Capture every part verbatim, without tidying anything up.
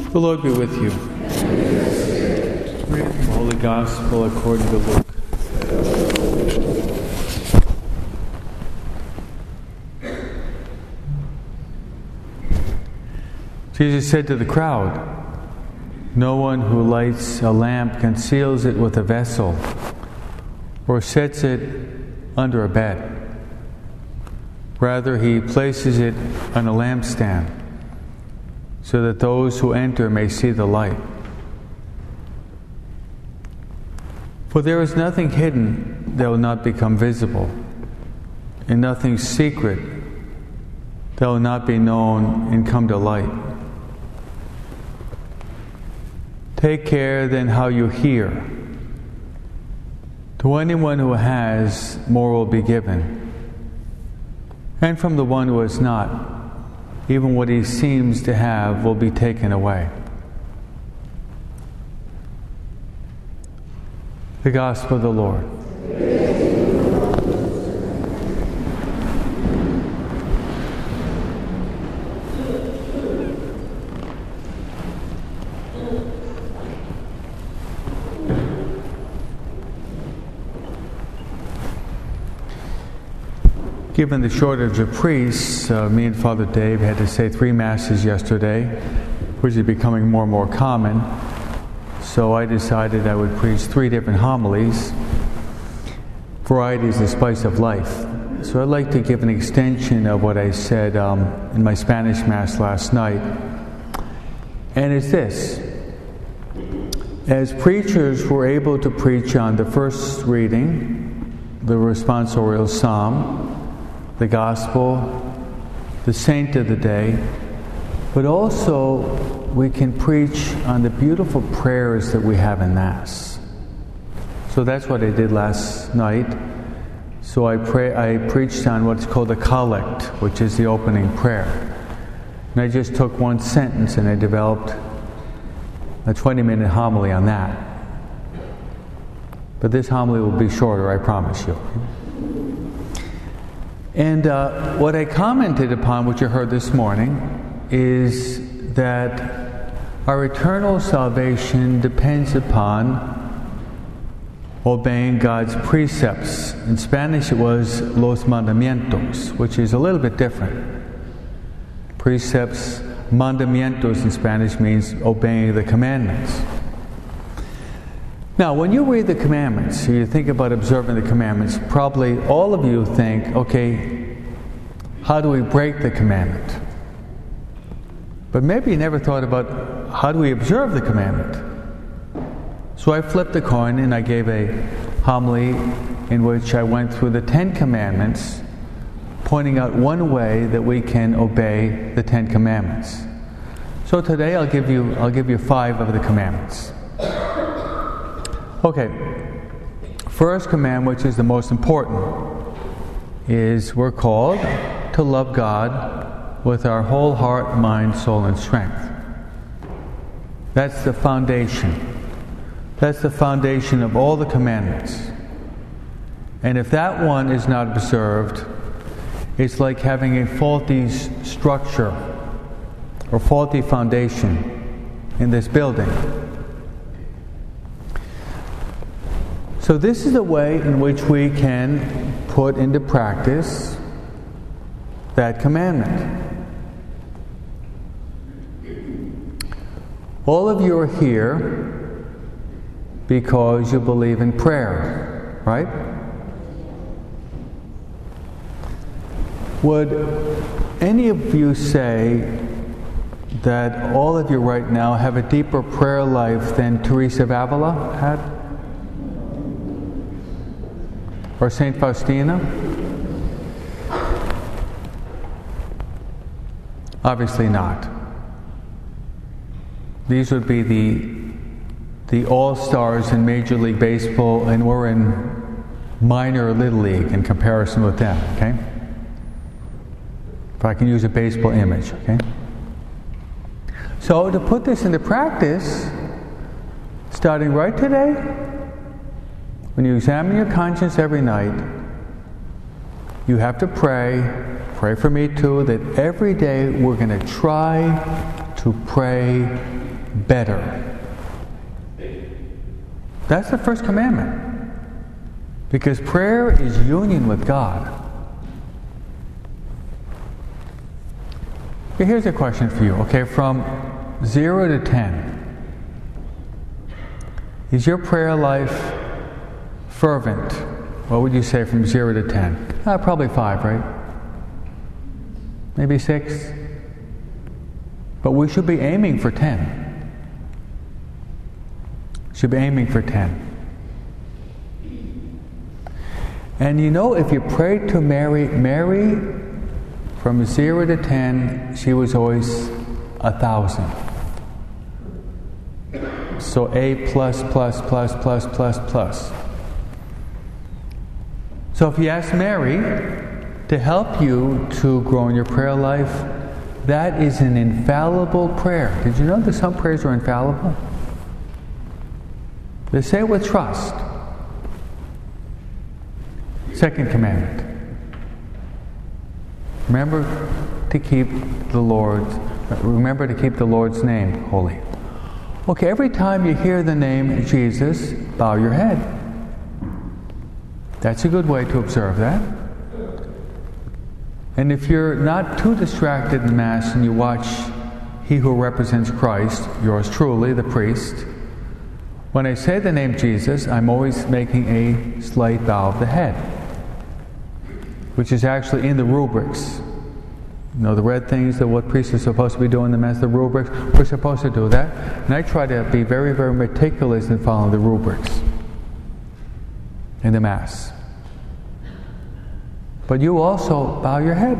The Lord be with you. Reading the Holy Gospel according to Luke. Jesus said to the crowd, "No one who lights a lamp conceals it with a vessel or sets it under a bed. Rather, he places it on a lampstand, so that those who enter may see the light. For there is nothing hidden that will not become visible, and nothing secret that will not be known and come to light. Take care then how you hear. To anyone who has, more will be given, and from the one who has not, even what he seems to have will be taken away." The Gospel of the Lord. Given the shortage of priests, uh, me and Father Dave had to say three masses yesterday, which is becoming more and more common. So I decided I would preach three different homilies. Variety is the spice of life. So I'd like to give an extension of what I said um, in my Spanish Mass last night. And it's this. As preachers, we're able to preach on the first reading, the responsorial psalm, the Gospel, the Saint of the Day, but also we can preach on the beautiful prayers that we have in Mass. So that's what I did last night. So I pray, I preached on what's called the Collect, which is the opening prayer. And I just took one sentence and I developed a twenty-minute homily on that. But this homily will be shorter, I promise you. And uh, what I commented upon, which you heard this morning, is that our eternal salvation depends upon obeying God's precepts. In Spanish it was los mandamientos, which is a little bit different. Precepts, mandamientos in Spanish means obeying the commandments. Now, when you read the commandments, you think about observing the commandments, probably all of you think, okay, how do we break the commandment? But maybe you never thought about how do we observe the commandment? So I flipped the coin and I gave a homily in which I went through the Ten Commandments, pointing out one way that we can obey the Ten Commandments. So today I'll give you I'll give you five of the commandments. Okay, first commandment, which is the most important, is we're called to love God with our whole heart, mind, soul, and strength. That's the foundation. That's the foundation of all the commandments. And if that one is not observed, it's like having a faulty structure or faulty foundation in this building. So this is a way in which we can put into practice that commandment. All of you are here because you believe in prayer, right? Would any of you say that all of you right now have a deeper prayer life than Teresa of Avila had? Or Saint Faustina? Obviously not. These would be the the all-stars in Major League Baseball, and we're in minor Little League in comparison with them, okay? If I can use a baseball image, okay? So to put this into practice, starting right today, when you examine your conscience every night, you have to pray, pray for me too, that every day we're going to try to pray better. That's the first commandment. Because prayer is union with God. Okay, here's a question for you. Okay, from zero to ten. Is your prayer life fervent? What would you say from zero to ten? Uh, probably five, right? Maybe six? But we should be aiming for ten. Should be aiming for ten. And you know, if you prayed to Mary, Mary, from zero to ten, she was always a thousand. So A plus, plus, plus, plus, plus, plus. So if you ask Mary to help you to grow in your prayer life, that is an infallible prayer. Did you know that some prayers are infallible? They say it with trust. Second commandment. Remember to keep the Lord's, remember to keep the Lord's name holy. Okay, every time you hear the name Jesus, bow your head. That's a good way to observe that. And if you're not too distracted in Mass and you watch He Who Represents Christ, yours truly, the priest, when I say the name Jesus, I'm always making a slight bow of the head, which is actually in the rubrics. You know, the red things, that what priests are supposed to be doing in the Mass, the rubrics, we're supposed to do that. And I try to be very, very meticulous in following the rubrics in the Mass. But you also bow your head.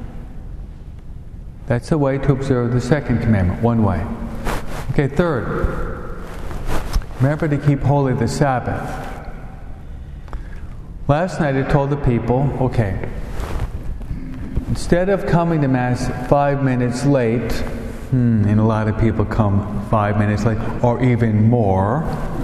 That's the way to observe the second commandment, one way. Okay, third, remember to keep holy the Sabbath. Last night I told the people, okay, instead of coming to Mass five minutes late, hmm, and a lot of people come five minutes late, or even more,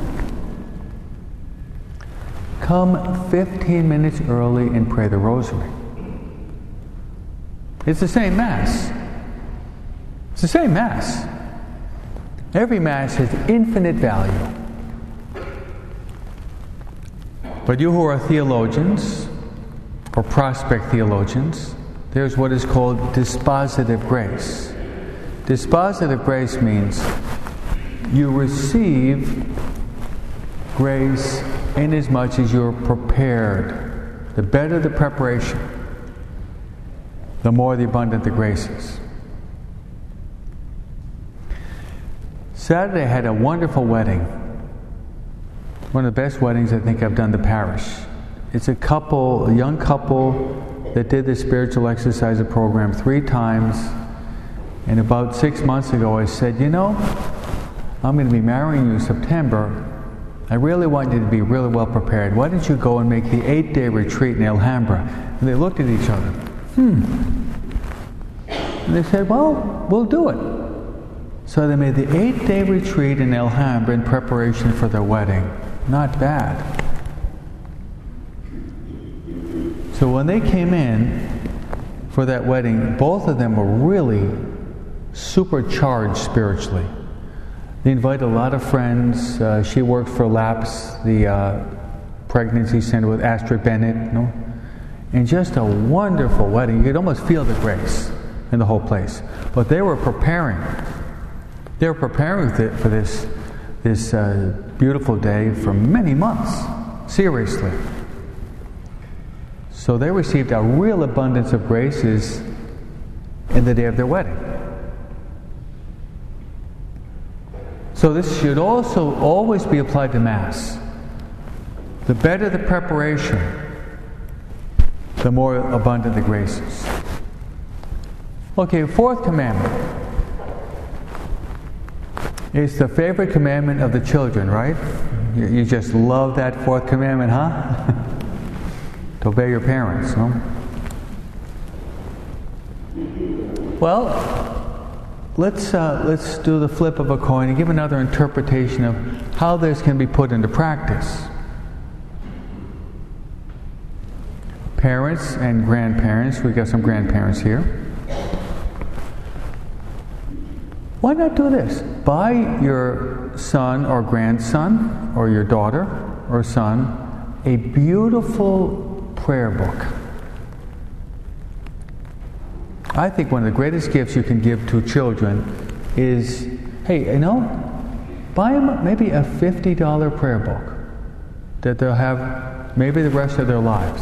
come fifteen minutes early and pray the Rosary. It's the same Mass. It's the same Mass. Every Mass has infinite value. But you who are theologians, or prospect theologians, there's what is called dispositive grace. Dispositive grace means you receive grace inasmuch as you're prepared. The better the preparation, the more the abundant the graces. Saturday I had a wonderful wedding. One of the best weddings I think I've done in the parish. It's a couple, a young couple that did the spiritual exercise program three times. And about six months ago I said, you know, I'm going to be marrying you in September. I really want you to be really well prepared. Why don't you go and make the eight-day retreat in Alhambra? And they looked at each other. Hmm. And they said, well, we'll do it. So they made the eight-day retreat in Alhambra in preparation for their wedding. Not bad. So when they came in for that wedding, both of them were really supercharged spiritually. They invited a lot of friends. Uh, she worked for LAPS, the uh, pregnancy center with Astrid Bennett, you know? And just a wonderful wedding. You could almost feel the grace in the whole place. But they were preparing. They were preparing for this, this uh, beautiful day for many months, seriously. So they received a real abundance of graces in the day of their wedding. So this should also always be applied to Mass. The better the preparation, the more abundant the graces. Okay, fourth commandment is the favorite commandment of the children, right? You, you just love that fourth commandment, huh? To obey your parents, no? Well, let's uh, let's do the flip of a coin and give another interpretation of how this can be put into practice. Parents and grandparents, we got some grandparents here. Why not do this? Buy your son or grandson or your daughter or son a beautiful prayer book. I think one of the greatest gifts you can give to children is, hey, you know, buy them maybe a fifty dollars prayer book that they'll have maybe the rest of their lives.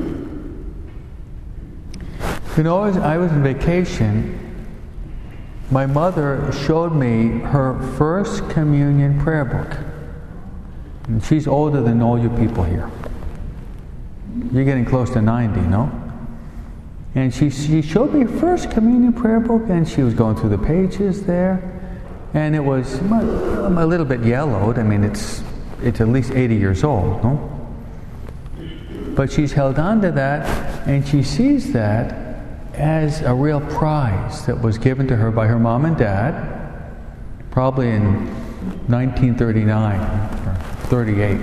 You know, as I was on vacation, my mother showed me her first communion prayer book. And she's older than all you people here. You're getting close to ninety, no? And she, she showed me her first communion prayer book, and she was going through the pages there. And it was a little bit yellowed. I mean, it's it's at least eighty years old, no? But she's held on to that, and she sees that as a real prize that was given to her by her mom and dad, probably in nineteen thirty-nine or thirty-eight.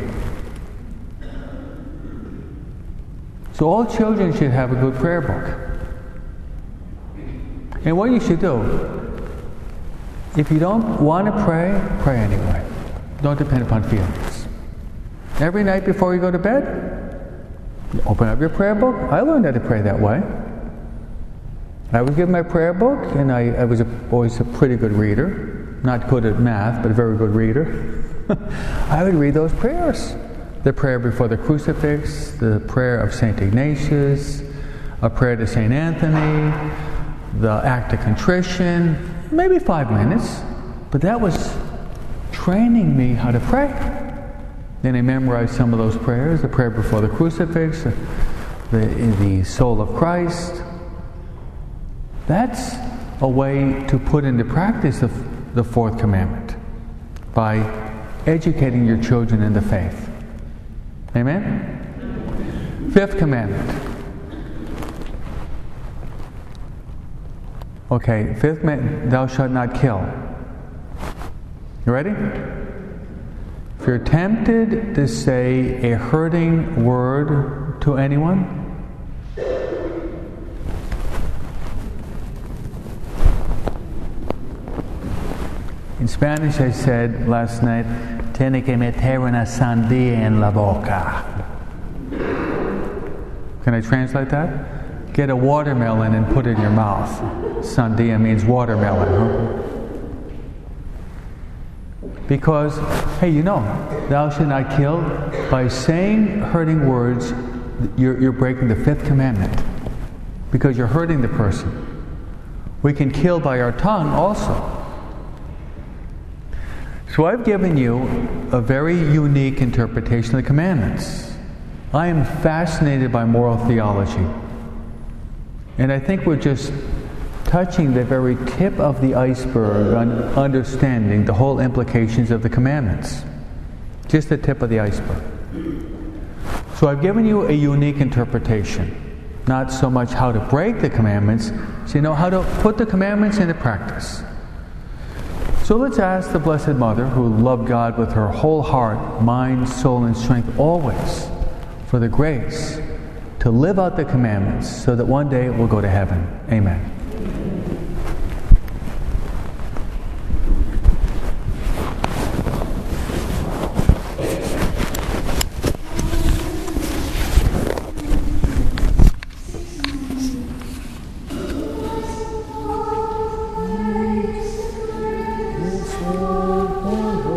So all children should have a good prayer book. And what you should do, if you don't want to pray, pray anyway. Don't depend upon feelings. Every night before you go to bed, you open up your prayer book. I learned how to pray that way. I would give my prayer book, and I, I was a, always a pretty good reader. Not good at math, but a very good reader. I would read those prayers. The prayer before the crucifix, the prayer of Saint Ignatius, a prayer to Saint Anthony, the act of contrition, maybe five minutes. But that was training me how to pray. Then I memorized some of those prayers, the prayer before the crucifix, the, the soul of Christ. That's a way to put into practice the, the fourth commandment, by educating your children in the faith. Amen? Fifth commandment. Okay, fifth commandment, thou shalt not kill. You ready? If you're tempted to say a hurting word to anyone, in Spanish I said last night, tiene que meter una sandía en la boca. Can I translate that? Get a watermelon and put it in your mouth. Sandía means watermelon, huh? Because, hey, you know, thou shalt not kill, by saying hurting words, you're, you're breaking the fifth commandment. Because you're hurting the person. We can kill by our tongue also. So I've given you a very unique interpretation of the commandments. I am fascinated by moral theology. And I think we're just touching the very tip of the iceberg on understanding the whole implications of the commandments. Just the tip of the iceberg. So I've given you a unique interpretation. Not so much how to break the commandments, so you know how to put the commandments into practice. So let's ask the Blessed Mother, who loved God with her whole heart, mind, soul, and strength always, for the grace to live out the commandments so that one day we'll go to heaven. Amen. Oh.